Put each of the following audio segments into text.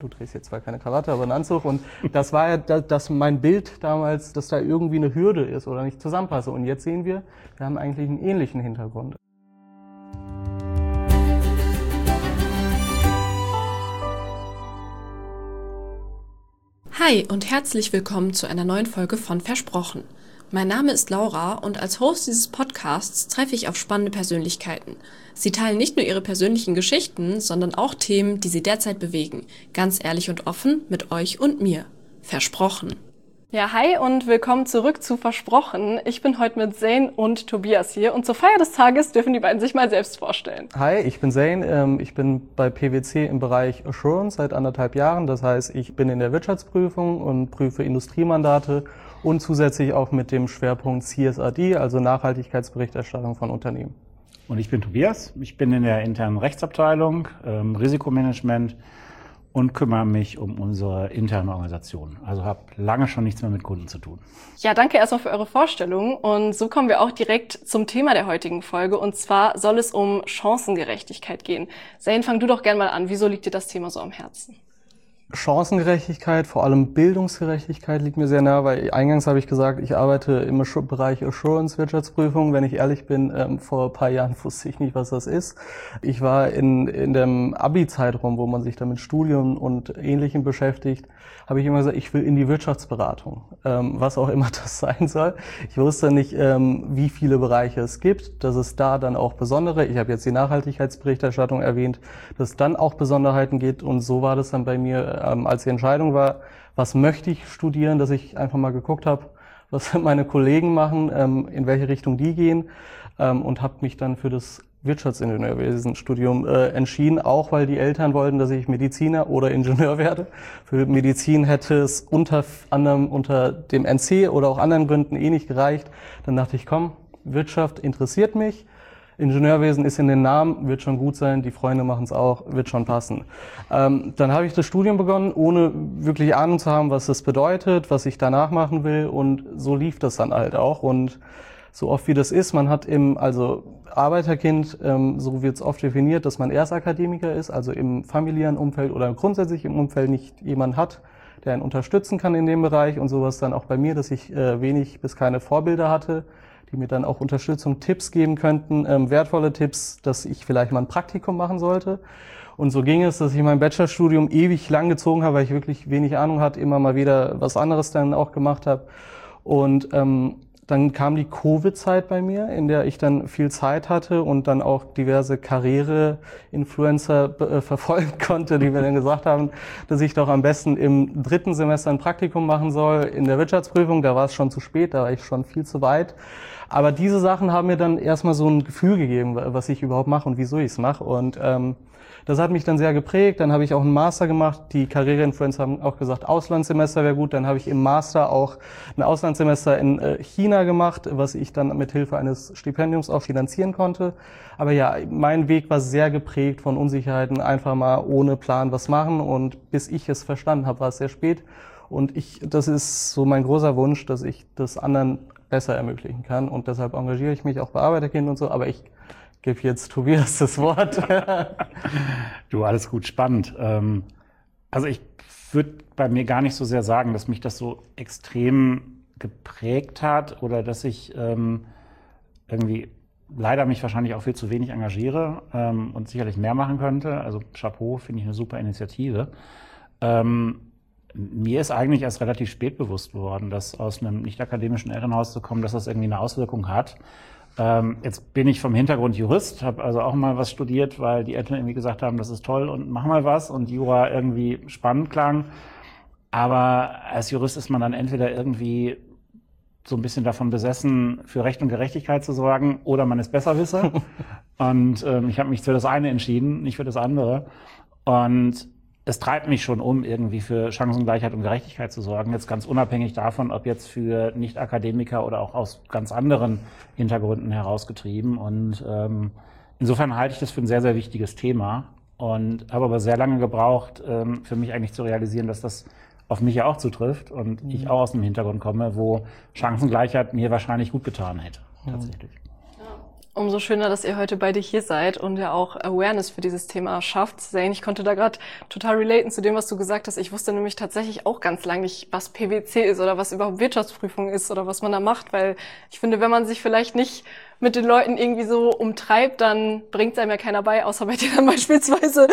Du trägst jetzt zwar keine Krawatte, aber einen Anzug. Und das war ja mein Bild damals, dass da irgendwie eine Hürde ist oder nicht zusammenpasse. Und jetzt sehen wir haben eigentlich einen ähnlichen Hintergrund. Hi und herzlich willkommen zu einer neuen Folge von Versprochen. Mein Name ist Laura und als Host dieses Podcasts treffe ich auf spannende Persönlichkeiten. Sie teilen nicht nur ihre persönlichen Geschichten, sondern auch Themen, die sie derzeit bewegen. Ganz ehrlich und offen mit euch und mir. Versprochen. Ja, hi und willkommen zurück zu Versprochen. Ich bin heute mit Zane und Tobias hier und zur Feier des Tages dürfen die beiden sich mal selbst vorstellen. Hi, ich bin Zane. Ich bin bei PwC im Bereich Assurance seit 1,5 Jahren. Das heißt, ich bin in der Wirtschaftsprüfung und prüfe Industriemandate und zusätzlich auch mit dem Schwerpunkt CSRD, also Nachhaltigkeitsberichterstattung von Unternehmen. Und ich bin Tobias. Ich bin in der internen Rechtsabteilung, Risikomanagement und kümmere mich um unsere interne Organisation. Also habe lange schon nichts mehr mit Kunden zu tun. Ja, danke erstmal für eure Vorstellung. Und so kommen wir auch direkt zum Thema der heutigen Folge. Und zwar soll es um Chancengerechtigkeit gehen. Zane, fang du doch gerne mal an. Wieso liegt dir das Thema so am Herzen? Chancengerechtigkeit, vor allem Bildungsgerechtigkeit liegt mir sehr nah, weil eingangs habe ich gesagt, ich arbeite im Bereich Assurance Wirtschaftsprüfung. Wenn ich ehrlich bin, vor ein paar Jahren wusste ich nicht, was das ist. Ich war in dem Abi-Zeitraum, wo man sich da mit Studium und Ähnlichem beschäftigt, habe ich immer gesagt, ich will in die Wirtschaftsberatung, was auch immer das sein soll. Ich wusste nicht, wie viele Bereiche es gibt, dass es da dann auch besondere, ich habe jetzt die Nachhaltigkeitsberichterstattung erwähnt, dass es dann auch Besonderheiten gibt und so war das dann bei mir, als die Entscheidung war, was möchte ich studieren, dass ich einfach mal geguckt habe, was meine Kollegen machen, in welche Richtung die gehen und habe mich dann für das Wirtschaftsingenieurwesenstudium entschieden, auch weil die Eltern wollten, dass ich Mediziner oder Ingenieur werde. Für Medizin hätte es unter anderem unter dem NC oder auch anderen Gründen nicht gereicht. Dann dachte ich, komm, Wirtschaft interessiert mich. Ingenieurwesen ist in den Namen, wird schon gut sein, die Freunde machen es auch, wird schon passen. Dann habe ich das Studium begonnen, ohne wirklich Ahnung zu haben, was das bedeutet, was ich danach machen will und so lief das dann halt auch und so oft wie das ist, man hat also Arbeiterkind, so wird es oft definiert, dass man erst Akademiker ist, also im familiären Umfeld oder grundsätzlich im Umfeld nicht jemand hat, der einen unterstützen kann in dem Bereich und sowas dann auch bei mir, dass ich wenig bis keine Vorbilder hatte, die mir dann auch Unterstützung, Tipps geben könnten, wertvolle Tipps, dass ich vielleicht mal ein Praktikum machen sollte. Und so ging es, dass ich mein Bachelorstudium ewig lang gezogen habe, weil ich wirklich wenig Ahnung hatte, immer mal wieder was anderes dann auch gemacht habe. Und dann kam die Covid-Zeit bei mir, in der ich dann viel Zeit hatte und dann auch diverse Karriere-Influencer verfolgen konnte, die mir dann gesagt haben, dass ich doch am besten im 3. Semester ein Praktikum machen soll in der Wirtschaftsprüfung. Da war es schon zu spät, da war ich schon viel zu weit. Aber diese Sachen haben mir dann erstmal so ein Gefühl gegeben, was ich überhaupt mache und wieso ich es mache. Und das hat mich dann sehr geprägt. Dann habe ich auch einen Master gemacht. Die Karriereinfluencer haben auch gesagt, Auslandssemester wäre gut. Dann habe ich im Master auch ein Auslandssemester in China gemacht, was ich dann mit Hilfe eines Stipendiums auch finanzieren konnte. Aber ja, mein Weg war sehr geprägt von Unsicherheiten. Einfach mal ohne Plan was machen. Und bis ich es verstanden habe, war es sehr spät. Und das ist so mein großer Wunsch, dass ich das anderen besser ermöglichen kann. Und deshalb engagiere ich mich auch bei Arbeiterkind und so. Aber ich gebe jetzt Tobias das Wort. Du, alles gut, spannend. Also ich würde bei mir gar nicht so sehr sagen, dass mich das so extrem geprägt hat oder dass ich irgendwie leider mich wahrscheinlich auch viel zu wenig engagiere und sicherlich mehr machen könnte. Also Chapeau, finde ich eine super Initiative. Mir ist eigentlich erst relativ spät bewusst geworden, dass aus einem nicht-akademischen Elternhaus zu kommen, dass das irgendwie eine Auswirkung hat. Jetzt bin ich vom Hintergrund Jurist, habe also auch mal was studiert, weil die Eltern irgendwie gesagt haben, das ist toll und mach mal was und Jura irgendwie spannend klang. Aber als Jurist ist man dann entweder irgendwie so ein bisschen davon besessen, für Recht und Gerechtigkeit zu sorgen oder man ist Besserwisser. Und ich habe mich für das eine entschieden, nicht für das andere. Und es treibt mich schon irgendwie für Chancengleichheit und Gerechtigkeit zu sorgen, jetzt ganz unabhängig davon, ob jetzt für Nicht-Akademiker oder auch aus ganz anderen Hintergründen herausgetrieben. Und insofern halte ich das für ein sehr, sehr wichtiges Thema und habe aber sehr lange gebraucht, für mich eigentlich zu realisieren, dass das auf mich ja auch zutrifft und ich auch aus einem Hintergrund komme, wo Chancengleichheit mir wahrscheinlich gut getan hätte, tatsächlich. Umso schöner, dass ihr heute beide hier seid und ja auch Awareness für dieses Thema schafft. Zane, ich konnte da gerade total relaten zu dem, was du gesagt hast. Ich wusste nämlich tatsächlich auch ganz lange nicht, was PwC ist oder was überhaupt Wirtschaftsprüfung ist oder was man da macht, weil ich finde, wenn man sich vielleicht nicht mit den Leuten irgendwie so umtreibt, dann bringt es einem ja keiner bei, außer bei dir dann beispielsweise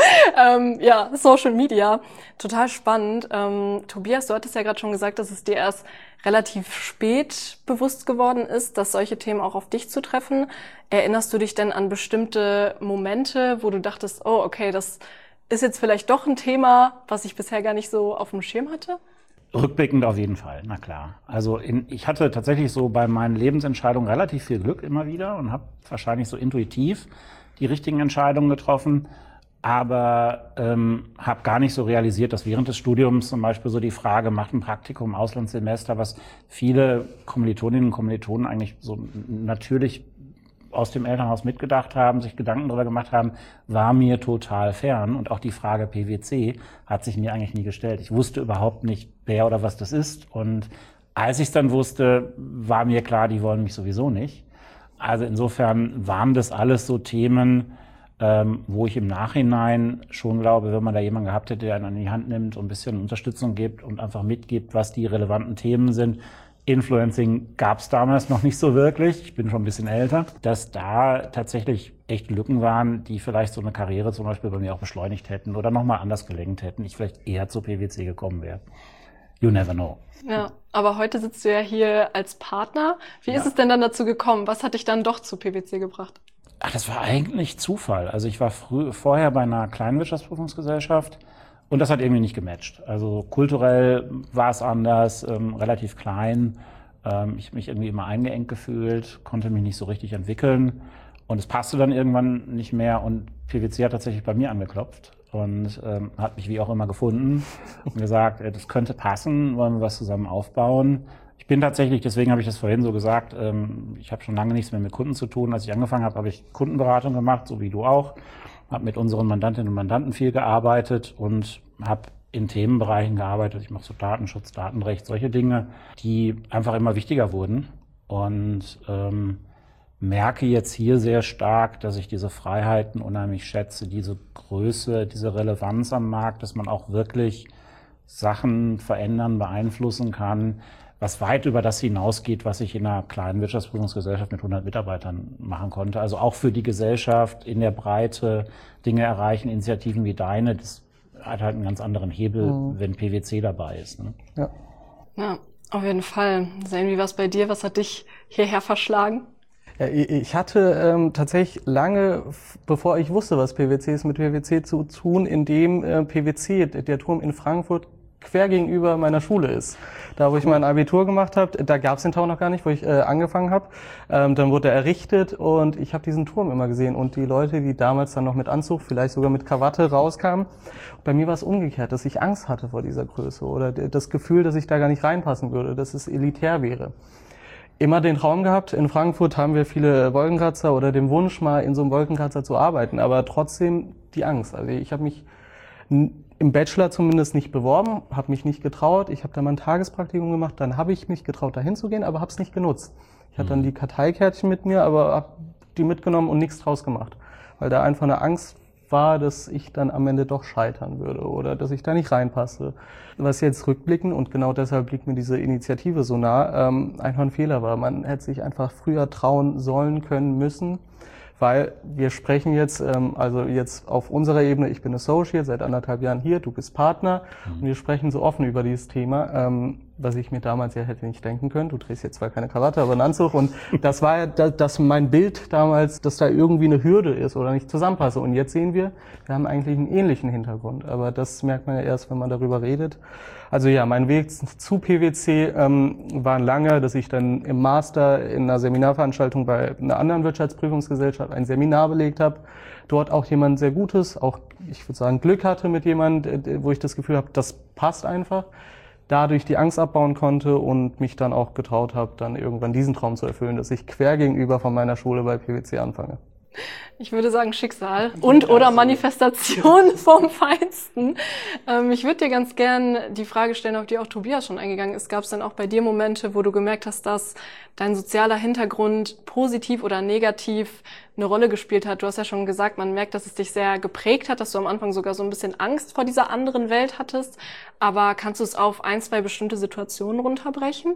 Social Media. Total spannend. Tobias, du hattest ja gerade schon gesagt, dass es dir erst relativ spät bewusst geworden ist, dass solche Themen auch auf dich zutreffen. Erinnerst du dich denn an bestimmte Momente, wo du dachtest, oh, okay, das ist jetzt vielleicht doch ein Thema, was ich bisher gar nicht so auf dem Schirm hatte? Rückblickend auf jeden Fall, na klar. Also ich hatte tatsächlich so bei meinen Lebensentscheidungen relativ viel Glück immer wieder und habe wahrscheinlich so intuitiv die richtigen Entscheidungen getroffen, aber habe gar nicht so realisiert, dass während des Studiums zum Beispiel so die Frage, macht ein Praktikum, Auslandssemester, was viele Kommilitoninnen und Kommilitonen eigentlich so natürlich aus dem Elternhaus mitgedacht haben, sich Gedanken darüber gemacht haben, war mir total fern. Und auch die Frage PwC hat sich mir eigentlich nie gestellt. Ich wusste überhaupt nicht, wer oder was das ist. Und als ich es dann wusste, war mir klar, die wollen mich sowieso nicht. Also insofern waren das alles so Themen, wo ich im Nachhinein schon glaube, wenn man da jemanden gehabt hätte, der einen an die Hand nimmt und ein bisschen Unterstützung gibt und einfach mitgibt, was die relevanten Themen sind. Influencing gab es damals noch nicht so wirklich, ich bin schon ein bisschen älter, dass da tatsächlich echt Lücken waren, die vielleicht so eine Karriere zum Beispiel bei mir auch beschleunigt hätten oder nochmal anders gelenkt hätten, ich vielleicht eher zur PwC gekommen wäre. You never know. Ja, aber heute sitzt du ja hier als Partner. Wie ist es denn dann dazu gekommen? Was hat dich dann doch zu PwC gebracht? Ach, das war eigentlich Zufall. Also ich war vorher bei einer kleinen Wirtschaftsprüfungsgesellschaft und das hat irgendwie nicht gematcht. Also kulturell war es anders, relativ klein. Ich habe mich irgendwie immer eingeengt gefühlt, konnte mich nicht so richtig entwickeln und es passte dann irgendwann nicht mehr und PwC hat tatsächlich bei mir angeklopft und hat mich wie auch immer gefunden und gesagt, das könnte passen, wollen wir was zusammen aufbauen. Ich bin tatsächlich, deswegen habe ich das vorhin so gesagt, ich habe schon lange nichts mehr mit Kunden zu tun. Als ich angefangen habe, habe ich Kundenberatung gemacht, so wie du auch. Habe mit unseren Mandantinnen und Mandanten viel gearbeitet und habe in Themenbereichen gearbeitet. Ich mache so Datenschutz, Datenrecht, solche Dinge, die einfach immer wichtiger wurden. Und merke jetzt hier sehr stark, dass ich diese Freiheiten unheimlich schätze, diese Größe, diese Relevanz am Markt, dass man auch wirklich Sachen verändern, beeinflussen kann, was weit über das hinausgeht, was ich in einer kleinen Wirtschaftsprüfungsgesellschaft mit 100 Mitarbeitern machen konnte. Also auch für die Gesellschaft in der Breite Dinge erreichen, Initiativen wie deine, das hat halt einen ganz anderen Hebel, wenn PwC dabei ist. Ne? Ja, auf jeden Fall. Zane, wie war es bei dir? Was hat dich hierher verschlagen? Ja, ich hatte tatsächlich lange, bevor ich wusste, was PwC ist, mit PwC zu tun, indem PwC, der Turm in Frankfurt, quer gegenüber meiner Schule ist. Da, wo ich mein Abitur gemacht habe, da gab es den Tower noch gar nicht, wo ich angefangen habe. Dann wurde er errichtet und ich habe diesen Turm immer gesehen. Und die Leute, die damals dann noch mit Anzug, vielleicht sogar mit Krawatte rauskamen, bei mir war es umgekehrt, dass ich Angst hatte vor dieser Größe oder das Gefühl, dass ich da gar nicht reinpassen würde, dass es elitär wäre. Immer den Traum gehabt, in Frankfurt haben wir viele Wolkenkratzer oder den Wunsch, mal in so einem Wolkenkratzer zu arbeiten, aber trotzdem die Angst. Also ich habe mich im Bachelor zumindest nicht beworben, habe mich nicht getraut. Ich habe da mal ein Tagespraktikum gemacht, dann habe ich mich getraut, da hinzugehen, aber habe es nicht genutzt. Ich hatte dann die Karteikärtchen mit mir, aber habe die mitgenommen und nichts draus gemacht, weil da einfach eine Angst war, dass ich dann am Ende doch scheitern würde oder dass ich da nicht reinpasse. Was jetzt rückblicken, und genau deshalb liegt mir diese Initiative so nah, einfach ein Fehler war. Man hätte sich einfach früher trauen sollen, können, müssen, weil wir sprechen jetzt, also jetzt auf unserer Ebene, ich bin Associate, seit 1,5 Jahren hier, du bist Partner, und wir sprechen so offen über dieses Thema, was ich mir damals ja hätte nicht denken können. Du trägst jetzt zwar keine Krawatte, aber einen Anzug, und das war ja das mein Bild damals, dass da irgendwie eine Hürde ist oder nicht zusammenpasse. Und jetzt sehen wir haben eigentlich einen ähnlichen Hintergrund, aber das merkt man ja erst, wenn man darüber redet. Also ja, mein Weg zu PwC war lange, dass ich dann im Master in einer Seminarveranstaltung bei einer anderen Wirtschaftsprüfungsgesellschaft ein Seminar belegt habe. Dort auch jemand sehr Gutes, auch ich würde sagen Glück hatte mit jemandem, wo ich das Gefühl habe, das passt einfach. Dadurch die Angst abbauen konnte und mich dann auch getraut habe, dann irgendwann diesen Traum zu erfüllen, dass ich quer gegenüber von meiner Schule bei PwC anfange. Ich würde sagen Schicksal und oder Manifestation vom Feinsten. Ich würde dir ganz gern die Frage stellen, auf die auch Tobias schon eingegangen ist. Gab es denn auch bei dir Momente, wo du gemerkt hast, dass dein sozialer Hintergrund positiv oder negativ eine Rolle gespielt hat? Du hast ja schon gesagt, man merkt, dass es dich sehr geprägt hat, dass du am Anfang sogar so ein bisschen Angst vor dieser anderen Welt hattest. Aber kannst du es auf ein, zwei bestimmte Situationen runterbrechen?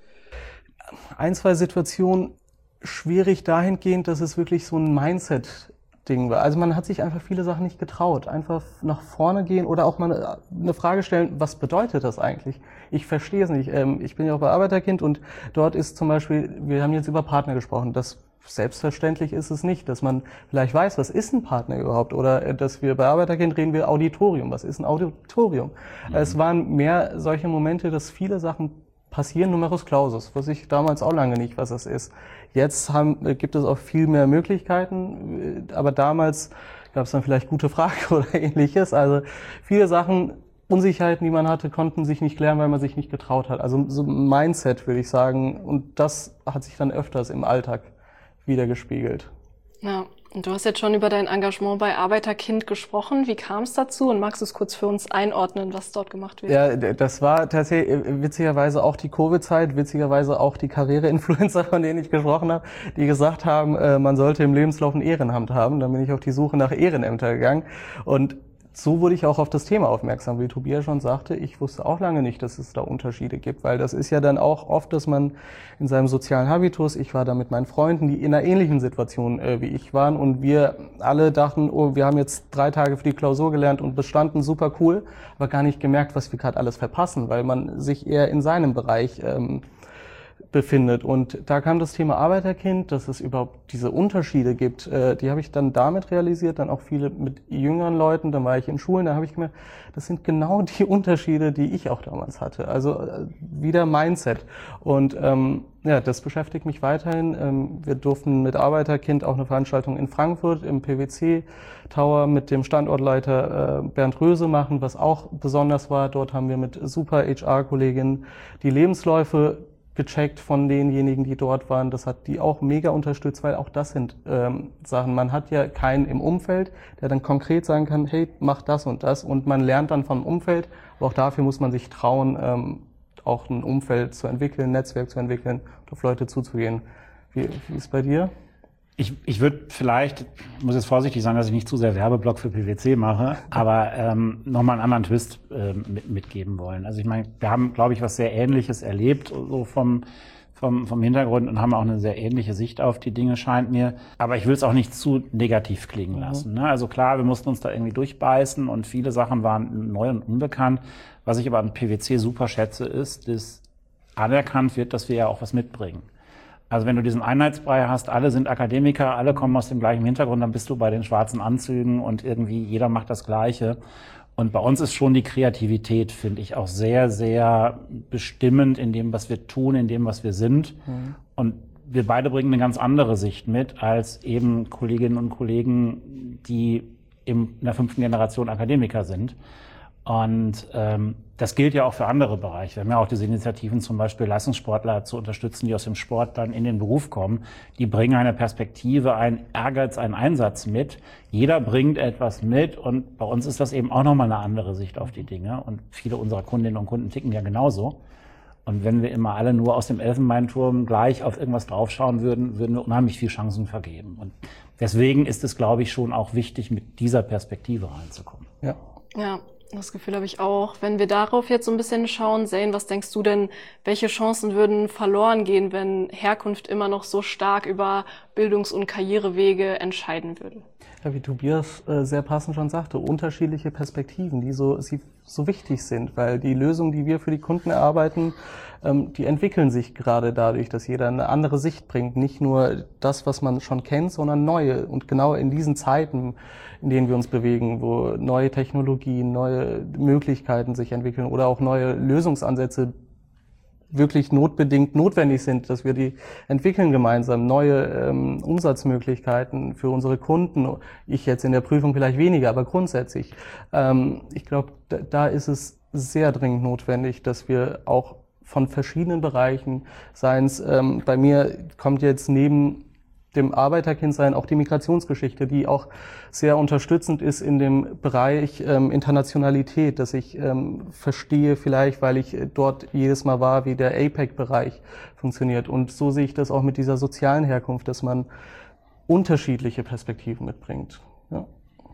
Ein, zwei Situationen schwierig dahingehend, dass es wirklich so ein Mindset-Ding war. Also man hat sich einfach viele Sachen nicht getraut. Einfach nach vorne gehen oder auch mal eine Frage stellen, was bedeutet das eigentlich? Ich verstehe es nicht. Ich bin ja auch bei Arbeiterkind und dort ist zum Beispiel, wir haben jetzt über Partner gesprochen, das selbstverständlich ist es nicht, dass man vielleicht weiß, was ist ein Partner überhaupt, oder dass wir bei Arbeiterkind reden wir Auditorium, was ist ein Auditorium? Es waren mehr solche Momente, dass viele Sachen passieren, Numerus Clausus, was ich damals auch lange nicht, was das ist. Jetzt gibt es auch viel mehr Möglichkeiten, aber damals gab es dann vielleicht gute Fragen oder ähnliches. Also viele Sachen, Unsicherheiten, die man hatte, konnten sich nicht klären, weil man sich nicht getraut hat. Also so ein Mindset, würde ich sagen. Und das hat sich dann öfters im Alltag wiedergespiegelt. Ja, und du hast jetzt schon über dein Engagement bei Arbeiterkind gesprochen. Wie kam es dazu? Und magst du es kurz für uns einordnen, was dort gemacht wird? Ja, das war tatsächlich witzigerweise auch die Covid-Zeit, witzigerweise auch die Karriere-Influencer, von denen ich gesprochen habe, die gesagt haben, man sollte im Lebenslauf ein Ehrenamt haben. Dann bin ich auf die Suche nach Ehrenämtern gegangen. Und so wurde ich auch auf das Thema aufmerksam. Wie Tobias schon sagte, ich wusste auch lange nicht, dass es da Unterschiede gibt, weil das ist ja dann auch oft, dass man in seinem sozialen Habitus, ich war da mit meinen Freunden, die in einer ähnlichen Situation wie ich waren, und wir alle dachten, oh, wir haben jetzt 3 Tage für die Klausur gelernt und bestanden, super cool, aber gar nicht gemerkt, was wir gerade alles verpassen, weil man sich eher in seinem Bereich befindet. Und da kam das Thema Arbeiterkind, dass es überhaupt diese Unterschiede gibt, die habe ich dann damit realisiert, dann auch viele mit jüngeren Leuten, dann war ich in Schulen, da habe ich gemerkt, das sind genau die Unterschiede, die ich auch damals hatte. Also wieder Mindset. Und ja, das beschäftigt mich weiterhin. Wir durften mit Arbeiterkind auch eine Veranstaltung in Frankfurt im PwC Tower mit dem Standortleiter Bernd Röse machen, was auch besonders war. Dort haben wir mit super HR-Kolleginnen die Lebensläufe gecheckt von denjenigen, die dort waren. Das hat die auch mega unterstützt, weil auch das sind Sachen. Man hat ja keinen im Umfeld, der dann konkret sagen kann, hey, mach das und das. Und man lernt dann vom Umfeld. Aber auch dafür muss man sich trauen, auch ein Umfeld zu entwickeln, ein Netzwerk zu entwickeln und auf Leute zuzugehen. Wie ist es bei dir? Ich würde vielleicht, muss jetzt vorsichtig sein, dass ich nicht zu sehr Werbeblock für PwC mache, aber nochmal einen anderen Twist mitgeben wollen. Also ich meine, wir haben, glaube ich, was sehr Ähnliches erlebt, so vom Hintergrund, und haben auch eine sehr ähnliche Sicht auf die Dinge, scheint mir. Aber ich will es auch nicht zu negativ klingen lassen. Ne? Also klar, wir mussten uns da irgendwie durchbeißen und viele Sachen waren neu und unbekannt. Was ich aber an PwC super schätze, ist, dass anerkannt wird, dass wir ja auch was mitbringen. Also wenn du diesen Einheitsbrei hast, alle sind Akademiker, alle kommen aus dem gleichen Hintergrund, dann bist du bei den schwarzen Anzügen und irgendwie jeder macht das Gleiche. Und bei uns ist schon die Kreativität, finde ich, auch sehr, sehr bestimmend in dem, was wir tun, in dem, was wir sind. Mhm. Und wir beide bringen eine ganz andere Sicht mit als eben Kolleginnen und Kollegen, die in der 5. Generation Akademiker sind. Und das gilt ja auch für andere Bereiche. Wir haben ja auch diese Initiativen, zum Beispiel Leistungssportler zu unterstützen, die aus dem Sport dann in den Beruf kommen. Die bringen eine Perspektive, einen Ehrgeiz, einen Einsatz mit. Jeder bringt etwas mit, und bei uns ist das eben auch nochmal eine andere Sicht auf die Dinge. Und viele unserer Kundinnen und Kunden ticken ja genauso. Und wenn wir immer alle nur aus dem Elfenbeinturm gleich auf irgendwas draufschauen würden, würden wir unheimlich viel Chancen vergeben. Und deswegen ist es, glaube ich, schon auch wichtig, mit dieser Perspektive reinzukommen. Ja. Ja. Das Gefühl habe ich auch. Wenn wir darauf jetzt so ein bisschen schauen, Zane, was denkst du denn, welche Chancen würden verloren gehen, wenn Herkunft immer noch so stark über Bildungs- und Karrierewege entscheiden würde? Ja, wie Tobias sehr passend schon sagte, unterschiedliche Perspektiven, die so wichtig sind, weil die Lösungen, die wir für die Kunden erarbeiten, die entwickeln sich gerade dadurch, dass jeder eine andere Sicht bringt. Nicht nur das, was man schon kennt, sondern neue. Und genau in diesen Zeiten, in denen wir uns bewegen, wo neue Technologien, neue Möglichkeiten sich entwickeln oder auch neue Lösungsansätze wirklich notbedingt notwendig sind, dass wir die entwickeln gemeinsam, neue Umsatzmöglichkeiten für unsere Kunden. Ich jetzt in der Prüfung vielleicht weniger, aber grundsätzlich. Ich glaube, da ist es sehr dringend notwendig, dass wir auch von verschiedenen Bereichen, seien es, bei mir kommt jetzt neben dem Arbeiterkindsein auch die Migrationsgeschichte, die auch sehr unterstützend ist in dem Bereich Internationalität, dass ich verstehe vielleicht, weil ich dort jedes Mal war, wie der APEC-Bereich funktioniert. Und so sehe ich das auch mit dieser sozialen Herkunft, dass man unterschiedliche Perspektiven mitbringt. Ja.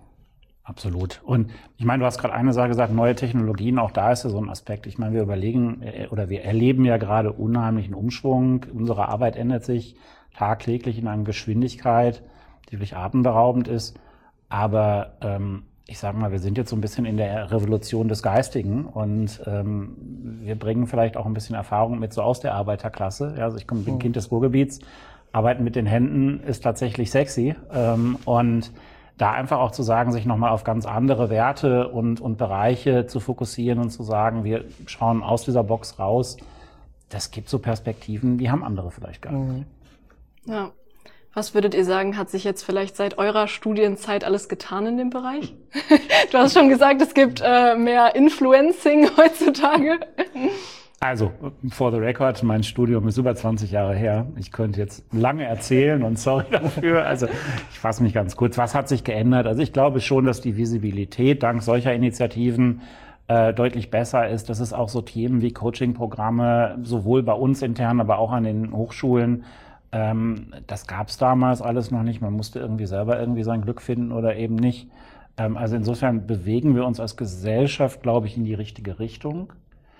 Absolut. Und ich meine, du hast gerade eine Sache gesagt, neue Technologien, auch da ist ja so ein Aspekt. Ich meine, wir überlegen oder wir erleben ja gerade unheimlichen Umschwung. Unsere Arbeit ändert sich tagtäglich in einer Geschwindigkeit, die wirklich atemberaubend ist. Aber ich sage mal, wir sind jetzt so ein bisschen in der Revolution des Geistigen und wir bringen vielleicht auch ein bisschen Erfahrung mit so aus der Arbeiterklasse. Ja, also ich bin Kind des Ruhrgebiets. Arbeiten mit den Händen ist tatsächlich sexy und da einfach auch zu sagen, sich nochmal auf ganz andere Werte und Bereiche zu fokussieren und zu sagen, wir schauen aus dieser Box raus, das gibt so Perspektiven, die haben andere vielleicht gar nicht. Ja. Was würdet ihr sagen, hat sich jetzt vielleicht seit eurer Studienzeit alles getan in dem Bereich? Du hast schon gesagt, es gibt mehr Influencing heutzutage. Also, for the record, mein Studium ist über 20 Jahre her. Ich könnte jetzt lange erzählen und sorry dafür. Also, ich fasse mich ganz kurz. Was hat sich geändert? Also, ich glaube schon, dass die Visibilität dank solcher Initiativen deutlich besser ist. Dass es auch so Themen wie Coaching-Programme, sowohl bei uns intern, aber auch an den Hochschulen, das gab es damals alles noch nicht. Man musste irgendwie selber irgendwie sein Glück finden oder eben nicht. Also insofern bewegen wir uns als Gesellschaft, glaube ich, in die richtige Richtung.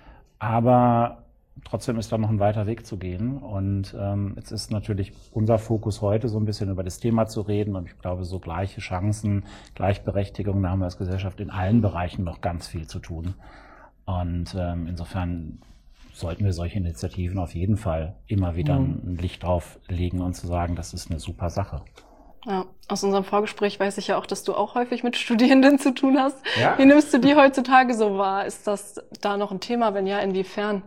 Aber trotzdem ist da noch ein weiter Weg zu gehen. Und jetzt ist natürlich unser Fokus heute, so ein bisschen über das Thema zu reden. Und ich glaube, so gleiche Chancen, Gleichberechtigung, da haben wir als Gesellschaft in allen Bereichen noch ganz viel zu tun. Und insofern sollten wir solche Initiativen auf jeden Fall immer wieder ein Licht drauf legen und zu sagen, das ist eine super Sache. Ja, aus unserem Vorgespräch weiß ich ja auch, dass du auch häufig mit Studierenden zu tun hast. Ja. Wie nimmst du die heutzutage so wahr? Ist das da noch ein Thema? Wenn ja, inwiefern?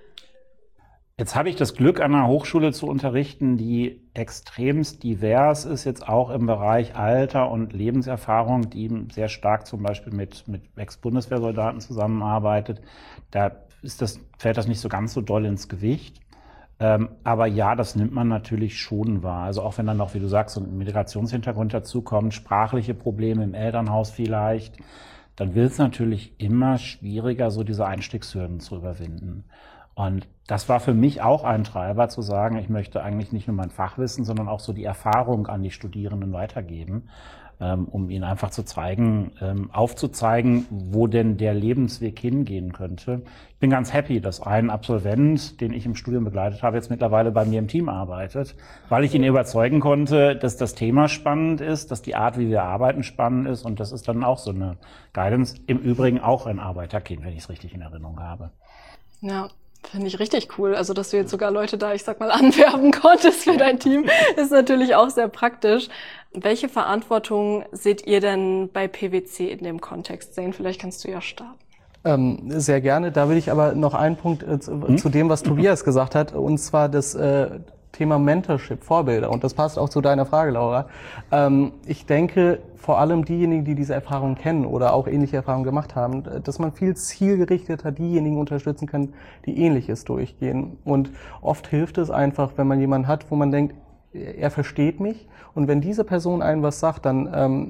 Jetzt habe ich das Glück, an einer Hochschule zu unterrichten, die extremst divers ist, jetzt auch im Bereich Alter und Lebenserfahrung, die sehr stark zum Beispiel mit Ex-Bundeswehrsoldaten zusammenarbeitet. Da fällt das nicht so ganz so doll ins Gewicht. Aber ja, das nimmt man natürlich schon wahr. Also auch wenn dann noch, wie du sagst, so ein Migrationshintergrund dazukommt, sprachliche Probleme im Elternhaus vielleicht, dann wird es natürlich immer schwieriger, so diese Einstiegshürden zu überwinden. Und das war für mich auch ein Treiber, zu sagen, ich möchte eigentlich nicht nur mein Fachwissen, sondern auch so die Erfahrung an die Studierenden weitergeben, um ihnen einfach zu zeigen, aufzuzeigen, wo denn der Lebensweg hingehen könnte. Ich bin ganz happy, dass ein Absolvent, den ich im Studium begleitet habe, jetzt mittlerweile bei mir im Team arbeitet, weil ich ihn überzeugen konnte, dass das Thema spannend ist, dass die Art, wie wir arbeiten, spannend ist, und das ist dann auch so eine Guidance. Im Übrigen auch ein Arbeiterkind, wenn ich es richtig in Erinnerung habe. Ja. Finde ich richtig cool. Also, dass du jetzt sogar Leute da, ich sag mal, anwerben konntest für dein Team, ist natürlich auch sehr praktisch. Welche Verantwortung seht ihr denn bei PwC in dem Kontext sehen? Vielleicht kannst du ja starten. Sehr gerne. Da will ich aber noch einen Punkt zu dem, was Tobias gesagt hat, und zwar das Thema Mentorship, Vorbilder. Und das passt auch zu deiner Frage, Laura. Ich denke, vor allem diejenigen, die diese Erfahrung kennen oder auch ähnliche Erfahrungen gemacht haben, dass man viel zielgerichteter diejenigen unterstützen kann, die Ähnliches durchgehen. Und oft hilft es einfach, wenn man jemanden hat, wo man denkt, er versteht mich. Und wenn diese Person einem was sagt, dann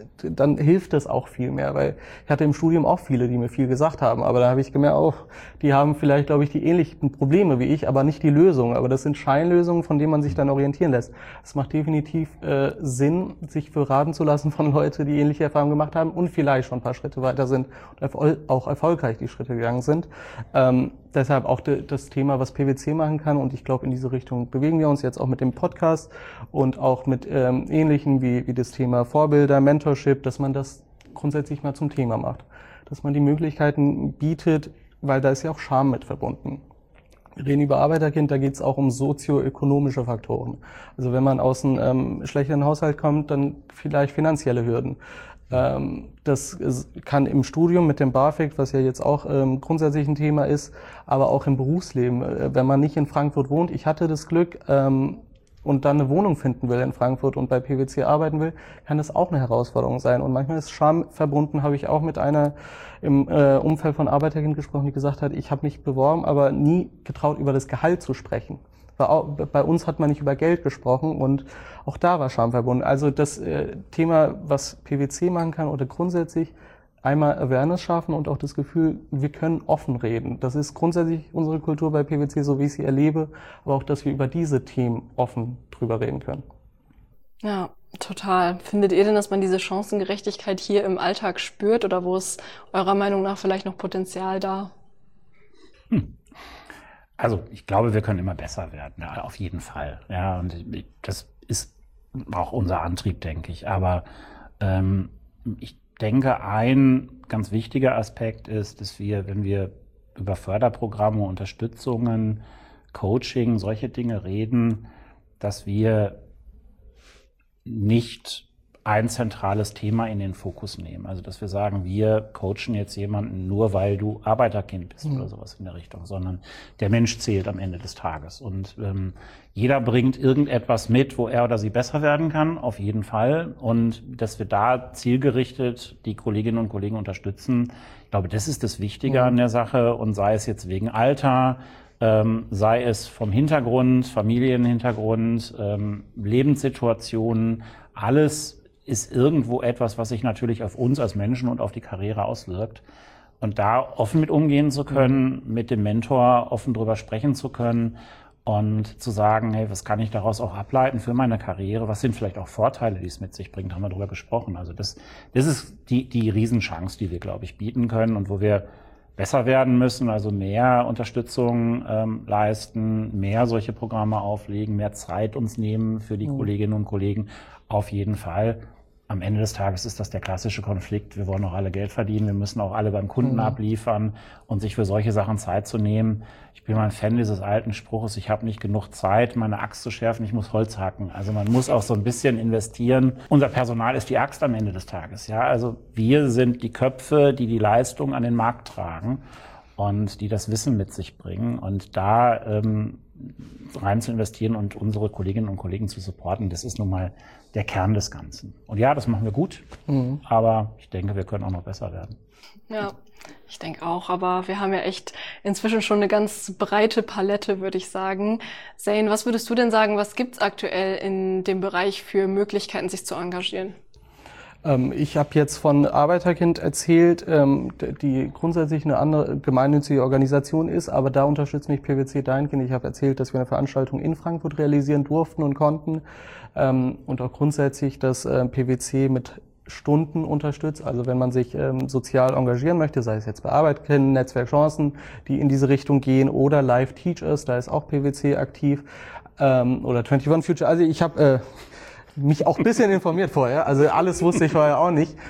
hilft es auch viel mehr, weil ich hatte im Studium auch viele, die mir viel gesagt haben, aber da habe ich gemerkt, auch die haben vielleicht, glaube ich, die ähnlichen Probleme wie ich, aber nicht die Lösung. Aber das sind Scheinlösungen, von denen man sich dann orientieren lässt. Es macht definitiv Sinn, sich beraten zu lassen von Leuten, die ähnliche Erfahrungen gemacht haben und vielleicht schon ein paar Schritte weiter sind und auch erfolgreich die Schritte gegangen sind. Deshalb auch das Thema, was PwC machen kann, und ich glaube, in diese Richtung bewegen wir uns jetzt auch mit dem Podcast und auch mit Ähnlichen wie das Thema Vorbilder, Mentorship, dass man das grundsätzlich mal zum Thema macht. Dass man die Möglichkeiten bietet, weil da ist ja auch Scham mit verbunden. Wir reden über Arbeiterkind, da geht es auch um sozioökonomische Faktoren. Also wenn man aus einem schlechteren Haushalt kommt, dann vielleicht finanzielle Hürden. Das kann im Studium mit dem BAföG, was ja jetzt auch grundsätzlich ein Thema ist, aber auch im Berufsleben. Wenn man nicht in Frankfurt wohnt, ich hatte das Glück, und dann eine Wohnung finden will in Frankfurt und bei PwC arbeiten will, kann das auch eine Herausforderung sein. Und manchmal ist Scham verbunden, habe ich auch mit einer im Umfeld von Arbeiterkind gesprochen, die gesagt hat, ich habe mich beworben, aber nie getraut, über das Gehalt zu sprechen. Bei uns hat man nicht über Geld gesprochen und auch da war Scham verbunden. Also das Thema, was PwC machen kann oder grundsätzlich einmal Awareness schaffen und auch das Gefühl, wir können offen reden. Das ist grundsätzlich unsere Kultur bei PwC, so wie ich sie erlebe, aber auch, dass wir über diese Themen offen drüber reden können. Ja, total. Findet ihr denn, dass man diese Chancengerechtigkeit hier im Alltag spürt oder wo ist eurer Meinung nach vielleicht noch Potenzial da? Also ich glaube, wir können immer besser werden, ja, auf jeden Fall. Ja, und das ist auch unser Antrieb, denke ich. Aber ich denke, ein ganz wichtiger Aspekt ist, dass wir, wenn wir über Förderprogramme, Unterstützungen, Coaching, solche Dinge reden, dass wir nicht ein zentrales Thema in den Fokus nehmen. Also dass wir sagen, wir coachen jetzt jemanden nur, weil du Arbeiterkind bist oder sowas in der Richtung, sondern der Mensch zählt am Ende des Tages. Und jeder bringt irgendetwas mit, wo er oder sie besser werden kann, auf jeden Fall. Und dass wir da zielgerichtet die Kolleginnen und Kollegen unterstützen, ich glaube, das ist das Wichtige an der Sache. Und sei es jetzt wegen Alter, sei es vom Hintergrund, Familienhintergrund, Lebenssituationen, alles ist irgendwo etwas, was sich natürlich auf uns als Menschen und auf die Karriere auswirkt. Und da offen mit umgehen zu können, mit dem Mentor offen drüber sprechen zu können und zu sagen, hey, was kann ich daraus auch ableiten für meine Karriere? Was sind vielleicht auch Vorteile, die es mit sich bringt? Haben wir drüber gesprochen. Also das ist die Riesenchance, die wir, glaube ich, bieten können und wo wir besser werden müssen, also mehr Unterstützung leisten, mehr solche Programme auflegen, mehr Zeit uns nehmen für die Kolleginnen und Kollegen. Auf jeden Fall. Am Ende des Tages ist das der klassische Konflikt. Wir wollen auch alle Geld verdienen. Wir müssen auch alle beim Kunden abliefern und sich für solche Sachen Zeit zu nehmen. Ich bin mal ein Fan dieses alten Spruches, ich habe nicht genug Zeit, meine Axt zu schärfen, ich muss Holz hacken. Also man muss auch so ein bisschen investieren. Unser Personal ist die Axt am Ende des Tages. Ja, also wir sind die Köpfe, die die Leistung an den Markt tragen und die das Wissen mit sich bringen. Und da rein zu investieren und unsere Kolleginnen und Kollegen zu supporten, das ist nun mal der Kern des Ganzen. Und ja, das machen wir gut, aber ich denke, wir können auch noch besser werden. Ja, ich denke auch, aber wir haben ja echt inzwischen schon eine ganz breite Palette, würde ich sagen. Zain, was würdest du denn sagen, was gibt's aktuell in dem Bereich für Möglichkeiten, sich zu engagieren? Ich habe jetzt von Arbeiterkind erzählt, die grundsätzlich eine andere gemeinnützige Organisation ist, aber da unterstützt mich PwC dahingehend. Ich habe erzählt, dass wir eine Veranstaltung in Frankfurt realisieren durften und konnten und auch grundsätzlich, dass PwC mit Stunden unterstützt. Also wenn man sich sozial engagieren möchte, sei es jetzt bei Arbeiterkind, Netzwerk Chancen, die in diese Richtung gehen oder Live Teachers, da ist auch PwC aktiv oder 21 Future. Also ich habe mich auch ein bisschen informiert vorher, also alles wusste ich vorher auch nicht.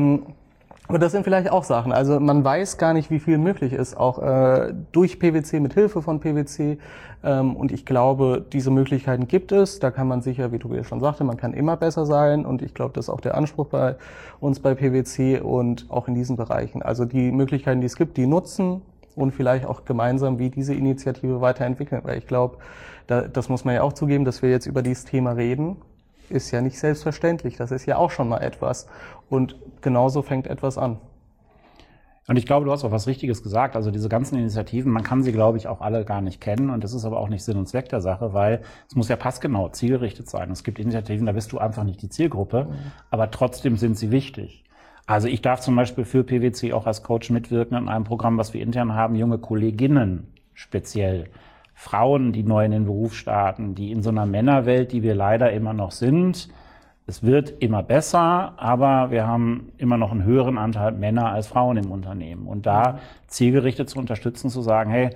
Und das sind vielleicht auch Sachen, also man weiß gar nicht, wie viel möglich ist, auch durch PwC, mit Hilfe von PwC. Und ich glaube, diese Möglichkeiten gibt es, da kann man sicher, wie Tobias schon sagte, man kann immer besser sein und ich glaube, das ist auch der Anspruch bei uns bei PwC und auch in diesen Bereichen. Also die Möglichkeiten, die es gibt, die nutzen und vielleicht auch gemeinsam wie diese Initiative weiterentwickeln, weil ich glaube, das muss man ja auch zugeben, dass wir jetzt über dieses Thema reden. Ist ja nicht selbstverständlich. Das ist ja auch schon mal etwas. Und genauso fängt etwas an. Und ich glaube, du hast auch was Richtiges gesagt. Also diese ganzen Initiativen, man kann sie, glaube ich, auch alle gar nicht kennen. Und das ist aber auch nicht Sinn und Zweck der Sache, weil es muss ja passgenau, zielgerichtet sein. Es gibt Initiativen, da bist du einfach nicht die Zielgruppe, aber trotzdem sind sie wichtig. Also ich darf zum Beispiel für PwC auch als Coach mitwirken in einem Programm, was wir intern haben, junge Kolleginnen speziell. Frauen, die neu in den Beruf starten, die in so einer Männerwelt, die wir leider immer noch sind. Es wird immer besser, aber wir haben immer noch einen höheren Anteil Männer als Frauen im Unternehmen. Und da zielgerichtet zu unterstützen, zu sagen, hey,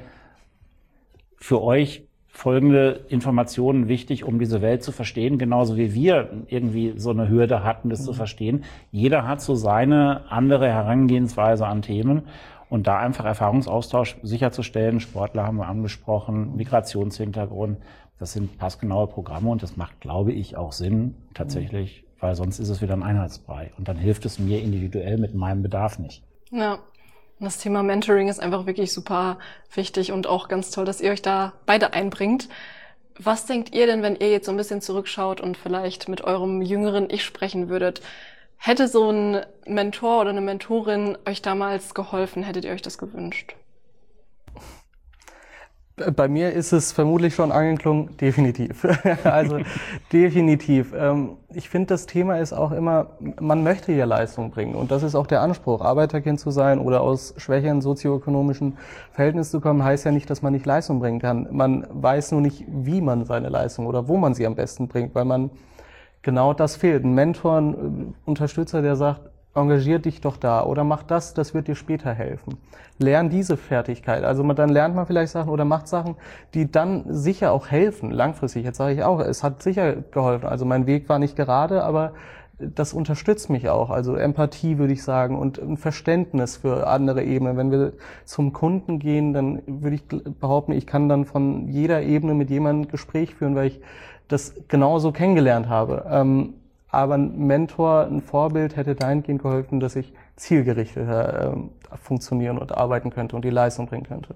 für euch folgende Informationen wichtig, um diese Welt zu verstehen, genauso wie wir irgendwie so eine Hürde hatten, das zu verstehen. Jeder hat so seine andere Herangehensweise an Themen. Und da einfach Erfahrungsaustausch sicherzustellen, Sportler haben wir angesprochen, Migrationshintergrund, das sind passgenaue Programme und das macht, glaube ich, auch Sinn tatsächlich, weil sonst ist es wieder ein Einheitsbrei und dann hilft es mir individuell mit meinem Bedarf nicht. Ja, und das Thema Mentoring ist einfach wirklich super wichtig und auch ganz toll, dass ihr euch da beide einbringt. Was denkt ihr denn, wenn ihr jetzt so ein bisschen zurückschaut und vielleicht mit eurem jüngeren Ich sprechen würdet? Hätte so ein Mentor oder eine Mentorin euch damals geholfen? Hättet ihr euch das gewünscht? Bei mir ist es vermutlich schon angeklungen, definitiv. Also definitiv. Ich finde, das Thema ist auch immer, man möchte ja Leistung bringen und das ist auch der Anspruch. Arbeiterkind zu sein oder aus schwächeren sozioökonomischen Verhältnissen zu kommen, heißt ja nicht, dass man nicht Leistung bringen kann. Man weiß nur nicht, wie man seine Leistung oder wo man sie am besten bringt, weil man genau das fehlt. Ein Mentor, ein Unterstützer, der sagt, engagier dich doch da oder mach das, das wird dir später helfen. Lern diese Fertigkeit. Also dann lernt man vielleicht Sachen oder macht Sachen, die dann sicher auch helfen, langfristig. Jetzt sage ich auch, es hat sicher geholfen. Also mein Weg war nicht gerade, aber das unterstützt mich auch. Also Empathie, würde ich sagen, und ein Verständnis für andere Ebenen. Wenn wir zum Kunden gehen, dann würde ich behaupten, ich kann dann von jeder Ebene mit jemandem ein Gespräch führen, weil ich das genauso kennengelernt habe. Aber ein Mentor, ein Vorbild hätte dahingehend geholfen, dass ich zielgerichteter funktionieren und arbeiten könnte und die Leistung bringen könnte.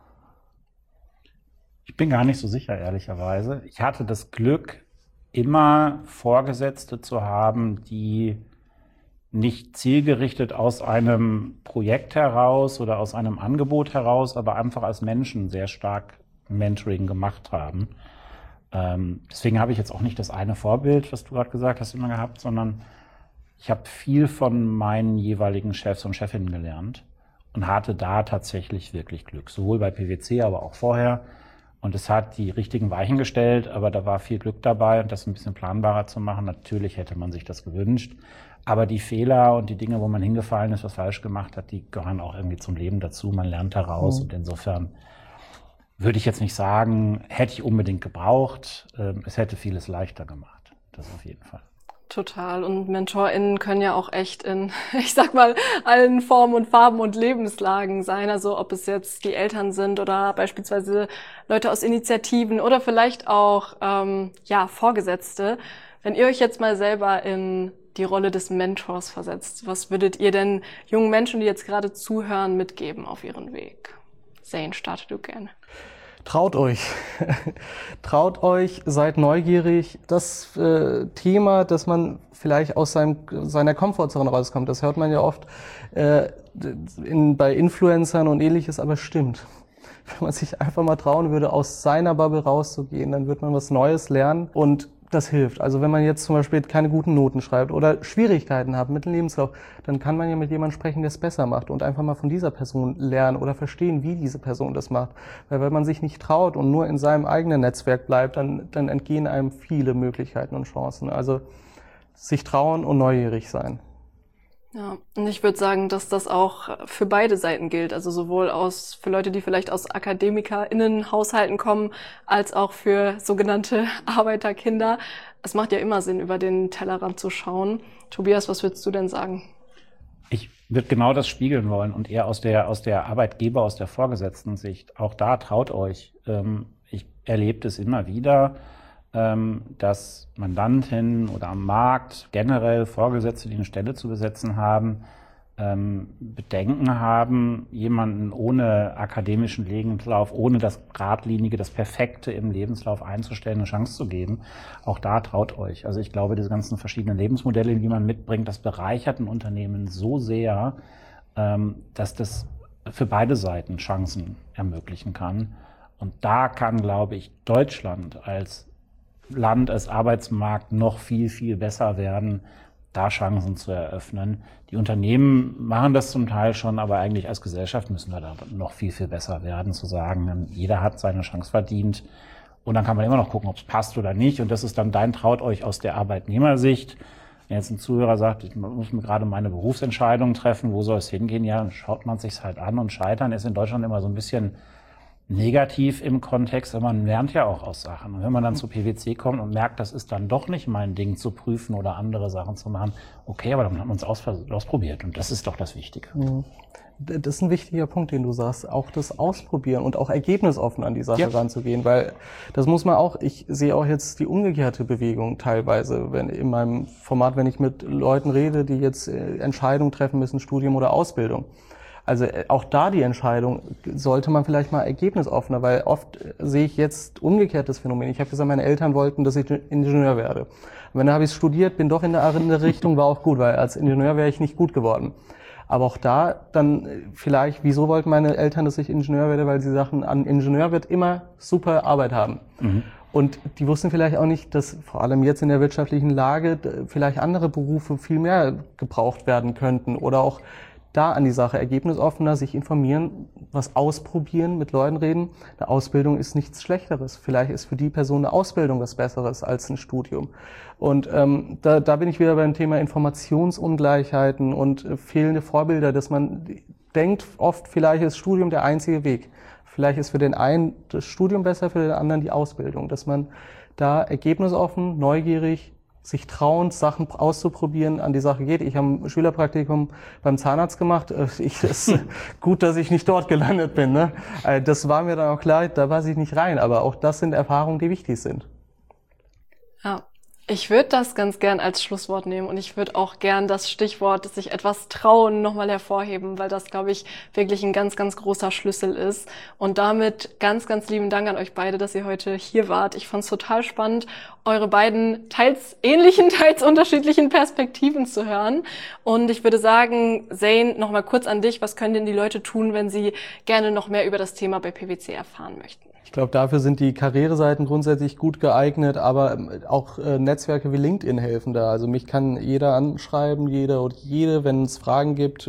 Ich bin gar nicht so sicher, ehrlicherweise. Ich hatte das Glück, immer Vorgesetzte zu haben, die nicht zielgerichtet aus einem Projekt heraus oder aus einem Angebot heraus, aber einfach als Menschen sehr stark Mentoring gemacht haben. Deswegen habe ich jetzt auch nicht das eine Vorbild, was du gerade gesagt hast, immer gehabt, sondern ich habe viel von meinen jeweiligen Chefs und Chefinnen gelernt und hatte da tatsächlich wirklich Glück, sowohl bei PwC, aber auch vorher. Und es hat die richtigen Weichen gestellt, aber da war viel Glück dabei und das ein bisschen planbarer zu machen. Natürlich hätte man sich das gewünscht, aber die Fehler und die Dinge, wo man hingefallen ist, was falsch gemacht hat, die gehören auch irgendwie zum Leben dazu. Man lernt daraus und insofern würde ich jetzt nicht sagen, hätte ich unbedingt gebraucht. Es hätte vieles leichter gemacht. Das auf jeden Fall. Total. Und MentorInnen können ja auch echt in, ich sag mal, allen Formen und Farben und Lebenslagen sein. Also ob es jetzt die Eltern sind oder beispielsweise Leute aus Initiativen oder vielleicht auch Vorgesetzte. Wenn ihr euch jetzt mal selber in die Rolle des Mentors versetzt, was würdet ihr denn jungen Menschen, die jetzt gerade zuhören, mitgeben auf ihren Weg? Zane, starte du gerne. Traut euch. Traut euch, seid neugierig. Das Thema, dass man vielleicht aus seiner Komfortzone rauskommt, das hört man ja oft bei Influencern und ähnliches, aber stimmt. Wenn man sich einfach mal trauen würde, aus seiner Bubble rauszugehen, dann wird man was Neues lernen und das hilft. Also wenn man jetzt zum Beispiel keine guten Noten schreibt oder Schwierigkeiten hat mit dem Lebenslauf, dann kann man ja mit jemandem sprechen, der es besser macht und einfach mal von dieser Person lernen oder verstehen, wie diese Person das macht. Weil wenn man sich nicht traut und nur in seinem eigenen Netzwerk bleibt, dann entgehen einem viele Möglichkeiten und Chancen. Also sich trauen und neugierig sein. Ja, und ich würde sagen, dass das auch für beide Seiten gilt, also sowohl für Leute, die vielleicht aus AkademikerInnen-Haushalten kommen, als auch für sogenannte Arbeiterkinder. Es macht ja immer Sinn, über den Tellerrand zu schauen. Tobias, was würdest du denn sagen? Ich würde genau das spiegeln wollen und eher aus der Arbeitgeber, aus der Vorgesetzten-Sicht. Auch da traut euch. Ich erlebe es immer wieder, dass Mandantinnen oder am Markt generell Vorgesetzte, die eine Stelle zu besetzen haben, Bedenken haben, jemanden ohne akademischen Lebenslauf, ohne das Geradlinige, das Perfekte im Lebenslauf einzustellen, eine Chance zu geben. Auch da traut euch. Also ich glaube, diese ganzen verschiedenen Lebensmodelle, die man mitbringt, das bereichert ein Unternehmen so sehr, dass das für beide Seiten Chancen ermöglichen kann. Und da kann, glaube ich, Deutschland als Land, als Arbeitsmarkt noch viel, viel besser werden, da Chancen zu eröffnen. Die Unternehmen machen das zum Teil schon, aber eigentlich als Gesellschaft müssen wir da noch viel, viel besser werden, zu sagen, jeder hat seine Chance verdient. Und dann kann man immer noch gucken, ob es passt oder nicht. Und das ist dann traut euch aus der Arbeitnehmersicht. Wenn jetzt ein Zuhörer sagt, ich muss mir gerade meine Berufsentscheidung treffen, wo soll es hingehen? Ja, dann schaut man sich's halt an und Scheitern ist in Deutschland immer so ein bisschen negativ im Kontext, aber man lernt ja auch aus Sachen. Und wenn man dann zu PwC kommt und merkt, das ist dann doch nicht mein Ding zu prüfen oder andere Sachen zu machen, okay, aber dann haben wir uns ausprobiert und das ist doch das Wichtige. Das ist ein wichtiger Punkt, den du sagst, auch das Ausprobieren und auch ergebnisoffen an die Sache ranzugehen, weil das muss man auch, ich sehe auch jetzt die umgekehrte Bewegung teilweise, in meinem Format, wenn ich mit Leuten rede, die jetzt Entscheidungen treffen müssen, Studium oder Ausbildung. Also auch da die Entscheidung sollte man vielleicht mal ergebnisoffener, weil oft sehe ich jetzt umgekehrtes Phänomen. Ich habe gesagt, meine Eltern wollten, dass ich Ingenieur werde. Und dann habe ich studiert, bin doch in der Richtung, war auch gut, weil als Ingenieur wäre ich nicht gut geworden. Aber auch da dann vielleicht, wieso wollten meine Eltern, dass ich Ingenieur werde? Weil sie sagten, an Ingenieur wird immer super Arbeit haben. Und die wussten vielleicht auch nicht, dass vor allem jetzt in der wirtschaftlichen Lage vielleicht andere Berufe viel mehr gebraucht werden könnten oder auch da an die Sache ergebnisoffener, sich informieren, was ausprobieren, mit Leuten reden. Eine Ausbildung ist nichts Schlechteres. Vielleicht ist für die Person eine Ausbildung was Besseres als ein Studium. Und da bin ich wieder beim Thema Informationsungleichheiten und fehlende Vorbilder, dass man denkt, oft vielleicht ist Studium der einzige Weg. Vielleicht ist für den einen das Studium besser, für den anderen die Ausbildung. Dass man da ergebnisoffen, neugierig, sich trauen, Sachen auszuprobieren, an die Sache geht. Ich habe ein Schülerpraktikum beim Zahnarzt gemacht. Es ist gut, dass ich nicht dort gelandet bin. Ne? Das war mir dann auch klar, da passe ich nicht rein. Aber auch das sind Erfahrungen, die wichtig sind. Ja. Ich würde das ganz gern als Schlusswort nehmen und ich würde auch gern das Stichwort, dass sich etwas trauen, nochmal hervorheben, weil das, glaube ich, wirklich ein ganz, ganz großer Schlüssel ist. Und damit ganz, ganz lieben Dank an euch beide, dass ihr heute hier wart. Ich fand es total spannend, eure beiden teils ähnlichen, teils unterschiedlichen Perspektiven zu hören. Und ich würde sagen, Zane, nochmal kurz an dich. Was können denn die Leute tun, wenn sie gerne noch mehr über das Thema bei PwC erfahren möchten? Ich glaube, dafür sind die Karriereseiten grundsätzlich gut geeignet, aber auch Netzwerke wie LinkedIn helfen da. Also mich kann jeder anschreiben, jeder oder jede, wenn es Fragen gibt.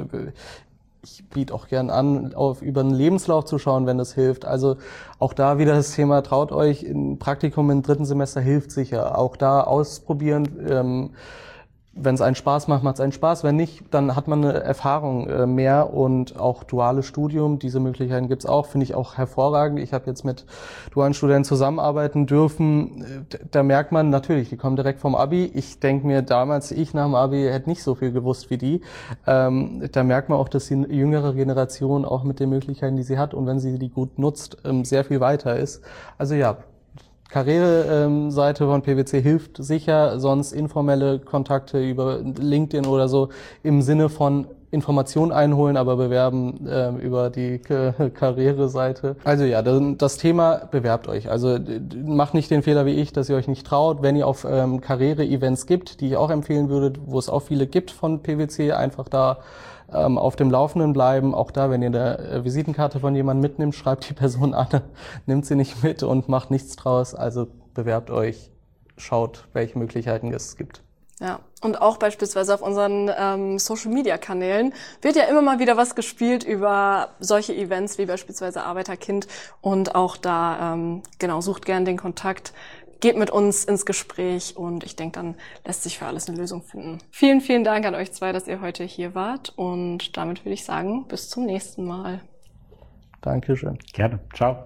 Ich biete auch gern an, über einen Lebenslauf zu schauen, wenn das hilft. Also auch da wieder das Thema, traut euch, ein Praktikum im 3. Semester hilft sicher. Auch da ausprobieren. Wenn es einen Spaß macht, macht es einen Spaß. Wenn nicht, dann hat man eine Erfahrung mehr und auch duales Studium. Diese Möglichkeiten gibt's auch, finde ich auch hervorragend. Ich habe jetzt mit dualen Studenten zusammenarbeiten dürfen. Da merkt man natürlich, die kommen direkt vom Abi. Ich denke mir damals, ich nach dem Abi hätte nicht so viel gewusst wie die. Da merkt man auch, dass die jüngere Generation auch mit den Möglichkeiten, die sie hat und wenn sie die gut nutzt, sehr viel weiter ist. Also ja, Karriereseite von PwC hilft sicher, sonst informelle Kontakte über LinkedIn oder so im Sinne von Informationen einholen, aber bewerben über die Karriereseite. Also ja, das Thema, bewerbt euch. Also macht nicht den Fehler wie ich, dass ihr euch nicht traut. Wenn ihr auf Karriere-Events gibt, die ich auch empfehlen würde, wo es auch viele gibt von PwC, einfach da auf dem Laufenden bleiben. Auch da, wenn ihr eine Visitenkarte von jemandem mitnimmt, schreibt die Person an, nimmt sie nicht mit und macht nichts draus. Also bewerbt euch, schaut, welche Möglichkeiten es gibt. Ja, und auch beispielsweise auf unseren Social-Media-Kanälen wird ja immer mal wieder was gespielt über solche Events wie beispielsweise Arbeiterkind und auch da, sucht gern den Kontakt. Geht mit uns ins Gespräch und ich denke, dann lässt sich für alles eine Lösung finden. Vielen, vielen Dank an euch zwei, dass ihr heute hier wart und damit würde ich sagen, bis zum nächsten Mal. Dankeschön. Gerne. Ciao.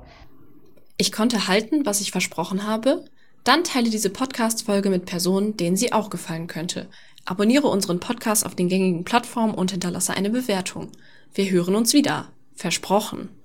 Ich konnte halten, was ich versprochen habe? Dann teile diese Podcast-Folge mit Personen, denen sie auch gefallen könnte. Abonniere unseren Podcast auf den gängigen Plattformen und hinterlasse eine Bewertung. Wir hören uns wieder. Versprochen.